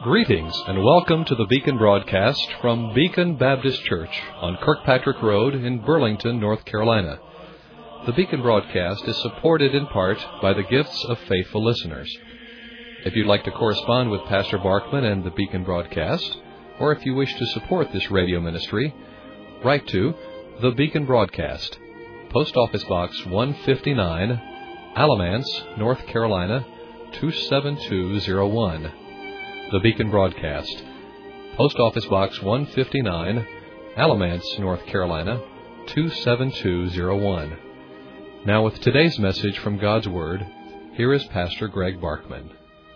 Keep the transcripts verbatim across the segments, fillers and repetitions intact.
Greetings and welcome to the Beacon broadcast from Beacon Baptist Church on Kirkpatrick Road in Burlington, North Carolina. The Beacon broadcast is supported in part by the gifts of faithful listeners. If you'd like to correspond with Pastor Barkman and the Beacon broadcast, or if you wish to support this radio ministry, write to The Beacon Broadcast, Post Office Box one fifty-nine, Alamance, North Carolina, two seven two zero one. The Beacon Broadcast, Post Office Box one fifty-nine, Alamance, North Carolina, two seven two zero one. Now with today's message from God's Word, here is Pastor Greg Barkman.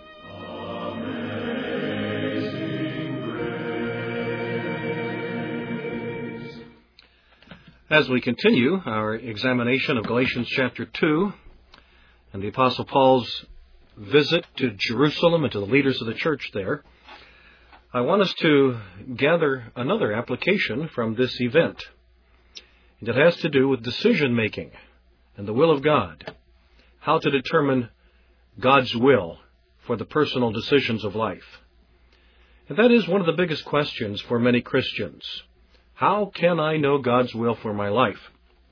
As we continue our examination of Galatians chapter two and the Apostle Paul's visit to Jerusalem and to the leaders of the church there, I want us to gather another application from this event. And it has to do with decision-making and the will of God, how to determine God's will for the personal decisions of life. And that is one of the biggest questions for many Christians. How can I know God's will for my life?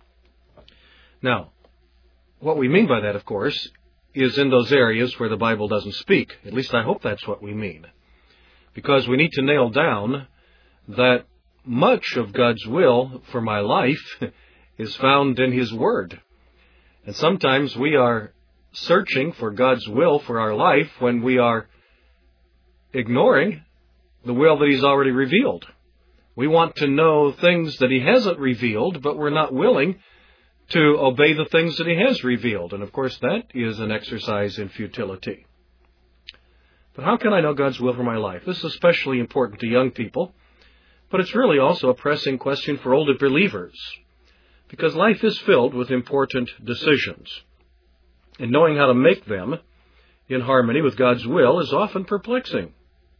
Now, what we mean by that, of course, is in those areas where the Bible doesn't speak. At least I hope that's what we mean. Because we need to nail down that much of God's will for my life is found in His Word. And sometimes we are searching for God's will for our life when we are ignoring the will that He's already revealed. We want to know things that He hasn't revealed, but we're not willing to obey the things that He has revealed. And of course, that is an exercise in futility. But how can I know God's will for my life? This is especially important to young people, but it's really also a pressing question for older believers, because life is filled with important decisions. And knowing how to make them in harmony with God's will is often perplexing.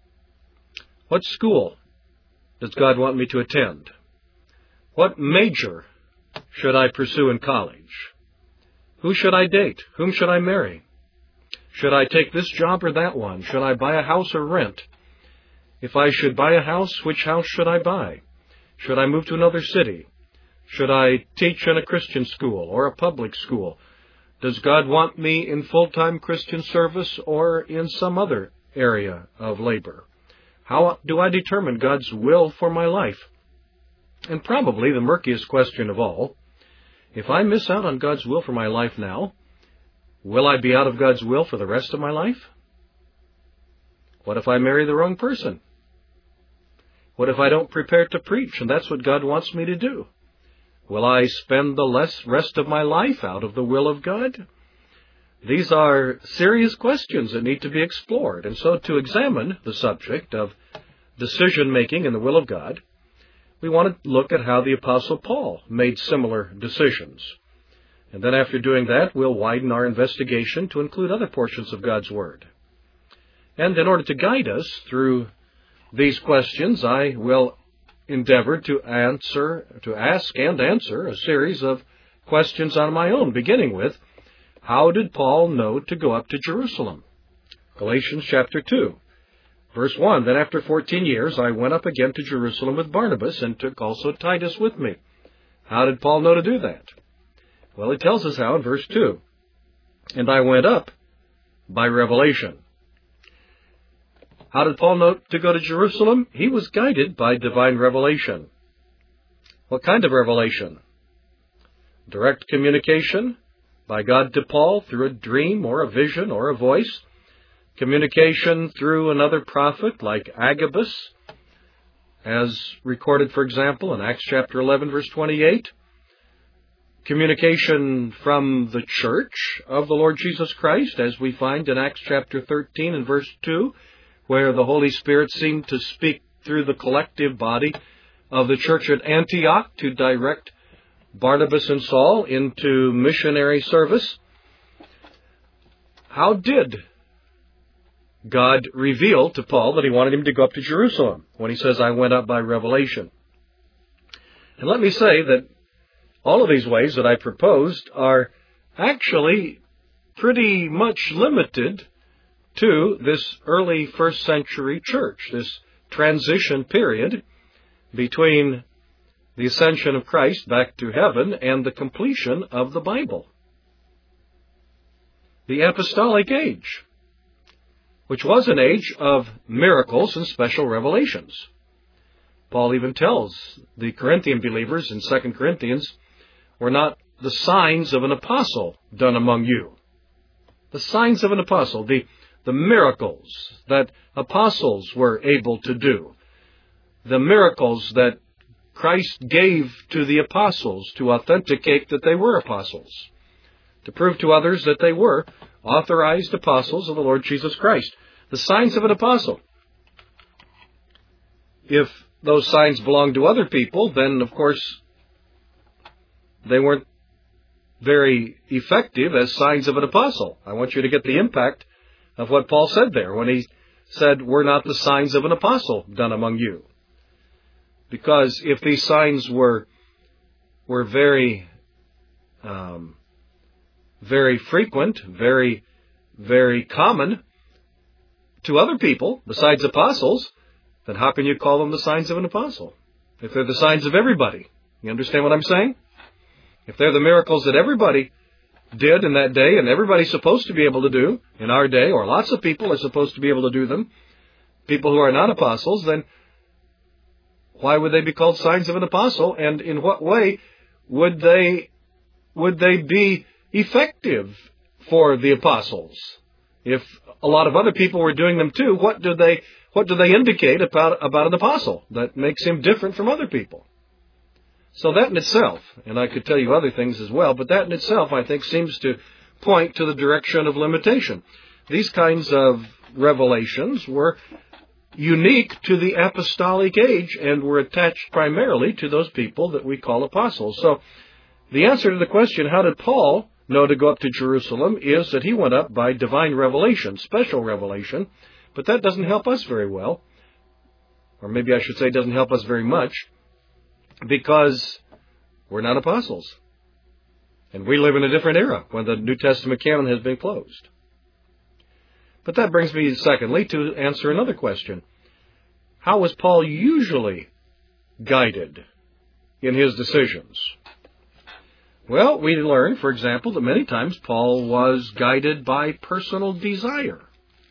What school does God want me to attend? What major should I pursue in college? Who should I date? Whom should I marry? Should I take this job or that one? Should I buy a house or rent? If I should buy a house, which house should I buy? Should I move to another city? Should I teach in a Christian school or a public school? Does God want me in full-time Christian service or in some other area of labor? How do I determine God's will for my life? And probably the murkiest question of all, if I miss out on God's will for my life now, will I be out of God's will for the rest of my life? What if I marry the wrong person? What if I don't prepare to preach and that's what God wants me to do? Will I spend the less rest of my life out of the will of God? These are serious questions that need to be explored. And so to examine the subject of decision-making in the will of God, we want to look at how the Apostle Paul made similar decisions. And then after doing that, we'll widen our investigation to include other portions of God's Word. And in order to guide us through these questions, I will endeavor to answer, to ask and answer a series of questions on my own, beginning with, how did Paul know to go up to Jerusalem? Galatians chapter two. Verse one, then after fourteen years I went up again to Jerusalem with Barnabas and took also Titus with me. How did Paul know to do that? Well, he tells us how in verse two. And I went up by revelation. How did Paul know to go to Jerusalem? He was guided by divine revelation. What kind of revelation? Direct communication by God to Paul through a dream or a vision or a voice. Communication through another prophet like Agabus, as recorded, for example, in Acts chapter eleven, verse twenty-eight. Communication from the church of the Lord Jesus Christ, as we find in Acts chapter thirteen and verse two, where the Holy Spirit seemed to speak through the collective body of the church at Antioch to direct Barnabas and Saul into missionary service. How did God revealed to Paul that He wanted him to go up to Jerusalem when he says, I went up by revelation? And let me say that all of these ways that I proposed are actually pretty much limited to this early first century church, this transition period between the ascension of Christ back to heaven and the completion of the Bible. The apostolic age, which was an age of miracles and special revelations. Paul even tells the Corinthian believers in Second Corinthians, were not the signs of an apostle done among you. The signs of an apostle, the, the miracles that apostles were able to do, the miracles that Christ gave to the apostles to authenticate that they were apostles, to prove to others that they were authorized apostles of the Lord Jesus Christ. The signs of an apostle. If those signs belonged to other people, then, of course, they weren't very effective as signs of an apostle. I want you to get the impact of what Paul said there when he said, "We're not the signs of an apostle done among you." Because if these signs were were very, um, very frequent, very, very common to other people besides apostles, then how can you call them the signs of an apostle? If they're the signs of everybody. You understand what I'm saying? If they're the miracles that everybody did in that day and everybody's supposed to be able to do in our day, or lots of people are supposed to be able to do them, people who are not apostles, then why would they be called signs of an apostle? And in what way would they would they be effective for the apostles? If a lot of other people were doing them too, what do they what do they indicate about about an apostle that makes him different from other people? So that in itself, and I could tell you other things as well, but that in itself, I think, seems to point to the direction of limitation. These kinds of revelations were unique to the apostolic age and were attached primarily to those people that we call apostles. So the answer to the question, how did Paul know to go up to Jerusalem, is that he went up by divine revelation, special revelation, but that doesn't help us very well, or maybe I should say doesn't help us very much, because we're not apostles. And we live in a different era when the New Testament canon has been closed. But that brings me, secondly, to answer another question. How was Paul usually guided in his decisions? Well, we learn, for example, that many times Paul was guided by personal desire.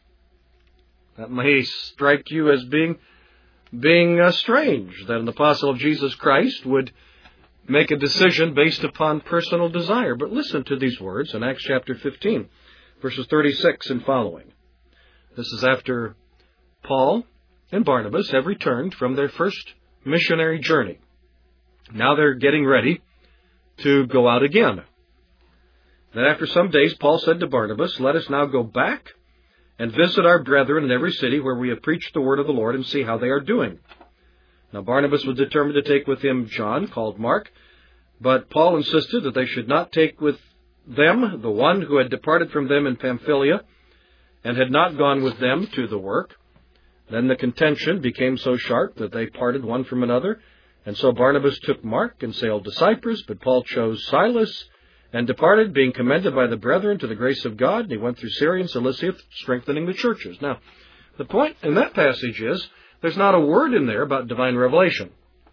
That may strike you as being being uh, strange, that an apostle of Jesus Christ would make a decision based upon personal desire. But listen to these words in Acts chapter fifteen, verses thirty-six and following. This is after Paul and Barnabas have returned from their first missionary journey. Now they're getting ready to go out again. Then after some days, Paul said to Barnabas, "Let us now go back and visit our brethren in every city where we have preached the word of the Lord, and see how they are doing." Now Barnabas was determined to take with him John, called Mark, but Paul insisted that they should not take with them the one who had departed from them in Pamphylia, and had not gone with them to the work. Then the contention became so sharp that they parted one from another, and so Barnabas took Mark and sailed to Cyprus, but Paul chose Silas and departed, being commended by the brethren to the grace of God. And he went through Syria and Cilicia, strengthening the churches. Now, the point in that passage is, there's not a word in there about divine revelation.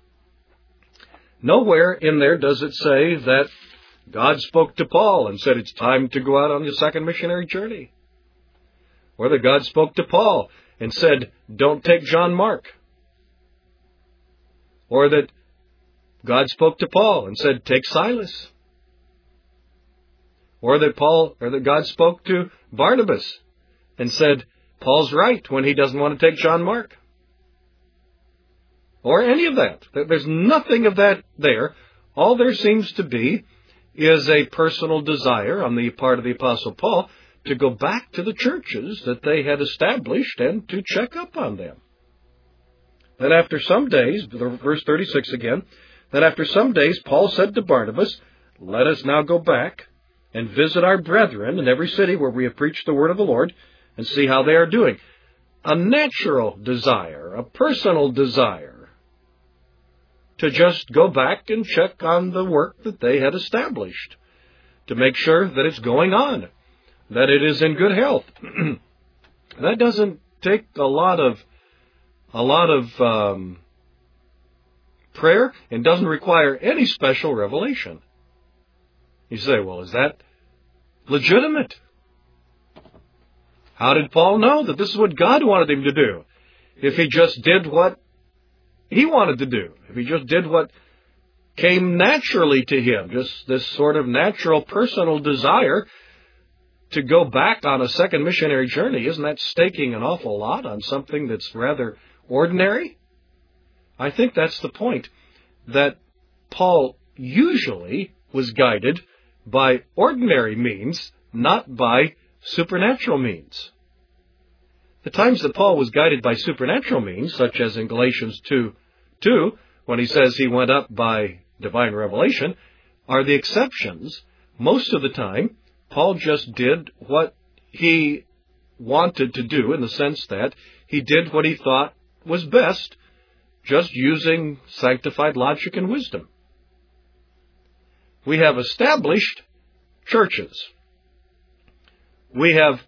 Nowhere in there does it say that God spoke to Paul and said, "It's time to go out on your second missionary journey." Or that God spoke to Paul and said, "Don't take John Mark." Or that God spoke to Paul and said, "Take Silas." Or that Paul, or that God spoke to Barnabas and said, "Paul's right when he doesn't want to take John Mark." Or any of that. There's nothing of that there. All there seems to be is a personal desire on the part of the Apostle Paul to go back to the churches that they had established and to check up on them. Then after some days, verse thirty-six again, then after some days Paul said to Barnabas, "Let us now go back and visit our brethren in every city where we have preached the word of the Lord, and see how they are doing." A natural desire, a personal desire, to just go back and check on the work that they had established, to make sure that it's going on, that it is in good health. That doesn't take a lot of a lot of um, prayer and doesn't require any special revelation. You say, well, is that legitimate? How did Paul know that this is what God wanted him to do? If he just did what he wanted to do, if he just did what came naturally to him, just this sort of natural personal desire to go back on a second missionary journey, isn't that staking an awful lot on something that's rather ordinary? I think that's the point, that Paul usually was guided by ordinary means, not by supernatural means. The times that Paul was guided by supernatural means, such as in Galatians two two, when he says he went up by divine revelation, are the exceptions. Most of the time, Paul just did what he wanted to do, in the sense that he did what he thought was best, just using sanctified logic and wisdom. We have established churches. We have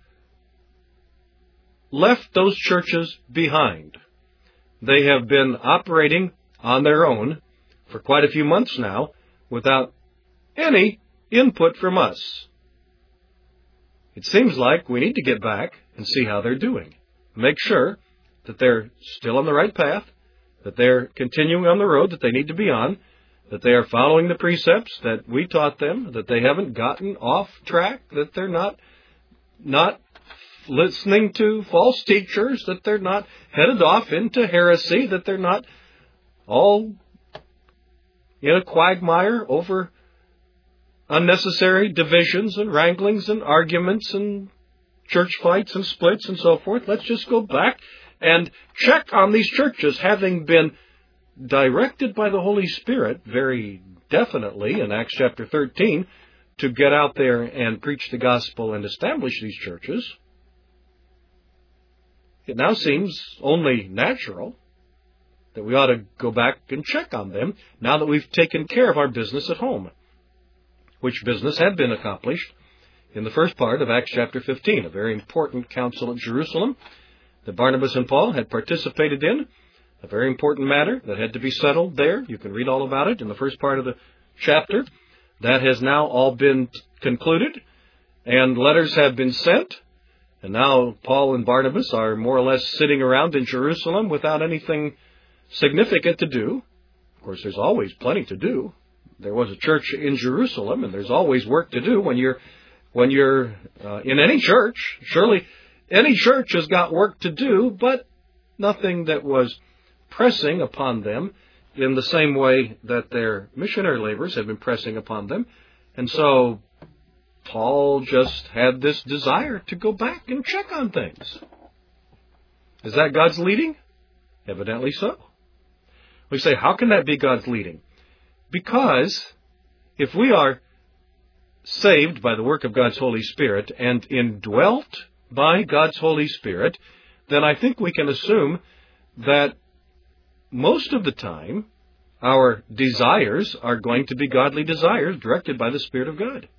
left those churches behind. They have been operating on their own for quite a few months now without any input from us. It seems like we need to get back and see how they're doing. Make sure that they're still on the right path, that they're continuing on the road that they need to be on, that they are following the precepts that we taught them, that they haven't gotten off track, that they're not not listening to false teachers, that they're not headed off into heresy, that they're not all in a quagmire over unnecessary divisions and wranglings and arguments and church fights and splits and so forth. Let's just go back and check on these churches, having been directed by the Holy Spirit very definitely in Acts chapter thirteen to get out there and preach the gospel and establish these churches. It now seems only natural that we ought to go back and check on them now that we've taken care of our business at home, which business had been accomplished in the first part of Acts chapter fifteen, a very important council at Jerusalem that Barnabas and Paul had participated in, a very important matter that had to be settled there. You can read all about it in the first part of the chapter. That has now all been concluded, and letters have been sent, and now Paul and Barnabas are more or less sitting around in Jerusalem without anything significant to do. Of course, there's always plenty to do. There was a church in Jerusalem, and there's always work to do when you're when you're uh, in any church. Surely any church has got work to do, but nothing that was pressing upon them in the same way that their missionary labors have been pressing upon them. And so Paul just had this desire to go back and check on things. Is that God's leading? Evidently so. We say, how can that be God's leading? Because if we are saved by the work of God's Holy Spirit and indwelt by God's Holy Spirit, then I think we can assume that most of the time our desires are going to be godly desires directed by the Spirit of God.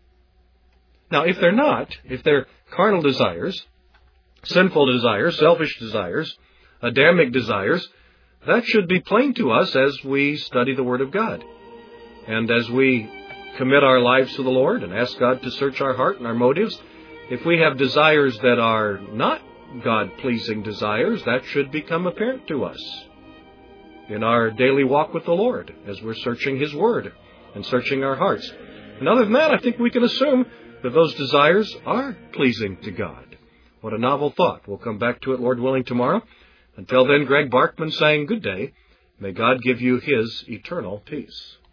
Now, if they're not, if they're carnal desires, sinful desires, selfish desires, Adamic desires, that should be plain to us as we study the Word of God. And as we commit our lives to the Lord and ask God to search our heart and our motives, if we have desires that are not God-pleasing desires, that should become apparent to us in our daily walk with the Lord as we're searching His Word and searching our hearts. And other than that, I think we can assume that those desires are pleasing to God. What a novel thought. We'll come back to it, Lord willing, tomorrow. Until then, Greg Barkman saying good day. May God give you His eternal peace.